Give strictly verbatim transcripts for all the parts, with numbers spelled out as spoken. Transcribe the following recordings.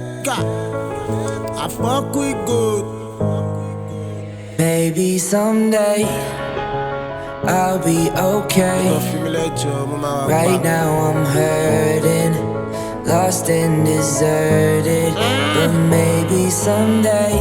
Rebecca, I fuck with good. Maybe someday I'll be okay. Right now I'm hurting, lost and deserted. But maybe someday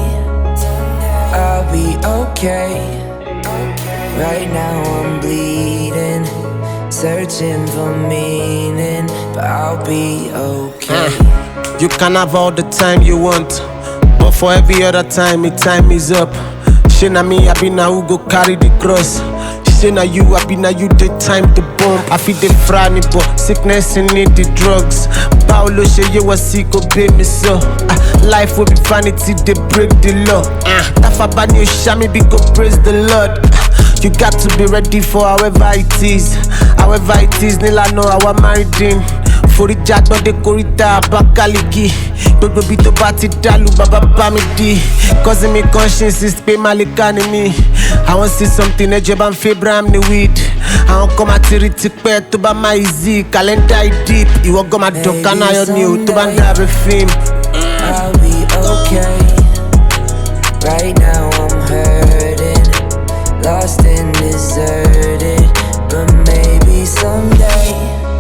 I'll be okay. Right now I'm bleeding, searching for meaning, but I'll be okay. uh, You can have all the time you want, but for every other time, it time is up. She na me, I be now who go carry the cross. She na you, I be now you, the time to bomb. I feel the franny, but sickness and need the drugs. Paolo, she you was sick, obey me so. Uh, life will be vanity, they break the law. Uh, Tafabani, you shall me, be go praise the Lord. You got to be ready for however it is. However it is, Nila know how I'm married in. Forija don de korita Abakaliki. Gbogbo bi to ba ti dalu baba ba mi di. Causing me conscience is pay malika ni mi. I want see something ẹjẹ bá ń fẹ́ Abraham ni weed. Àwọn kan máa ti rí tipẹ́ tó bá máa easy. Calendar i deep. Ìwọ gan máa dùn kánà ayọ̀ ni o tó bá ń dábẹ́ fíìmù. I'll be okay. Right now I'm hurting, lost and deserted. But maybe someday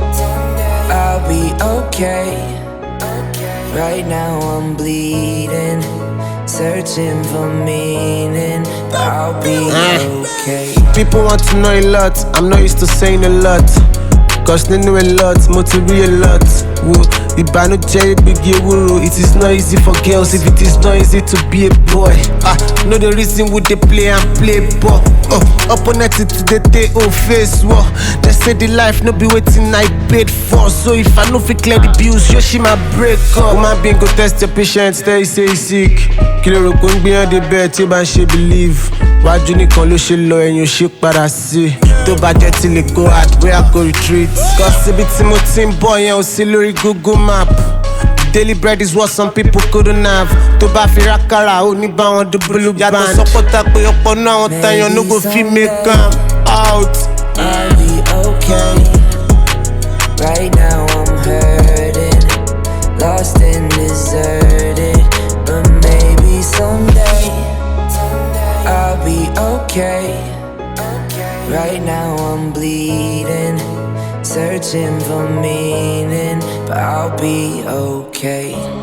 I'll be okay. Right now I'm bleeding, searching for meaning, but I'll be okay. People want to know a lot, I'm not used to saying a lot. Cause they know a lot, mo ti rí a lot. Wo ìbànújẹ́ gbígbé ewúro. It is not easy for girls if it is not easy to be a boy. Ah, know the reason we dey play and play ball. Oh, opponent today they oh face war. They say the life no be wetin I paid for. So if I no fit clear the bills, yo she ma break up. Woman being go test your patience, tell you say you sick. Kí ló rò pé ń gbìyànjú dé bẹ́ẹ̀ tí ó bá ń ṣe believe. Wájú nìkan ló ṣe lọ ẹ̀yìn ò ṣe padà sí. Tó bá jẹ́ tí lè go hard, where I go retreat. Cause ibi tí mo ti ń bọ̀ yẹn ò sí lórí Google map. Daily bread is what some people couldn't have. Tó bá fi rákàrà ó ní bá wọn dúbúlù band. Yàtọ̀ sọ́pọ̀tà pé ọ̀pọ̀ náà wọn tayan no go fit make am out. I'll be okay. Right now I'm hurting, lost and deserted. But maybe someday I'll be okay. Right now I'm bleeding, searching for meaning, but I'll be okay.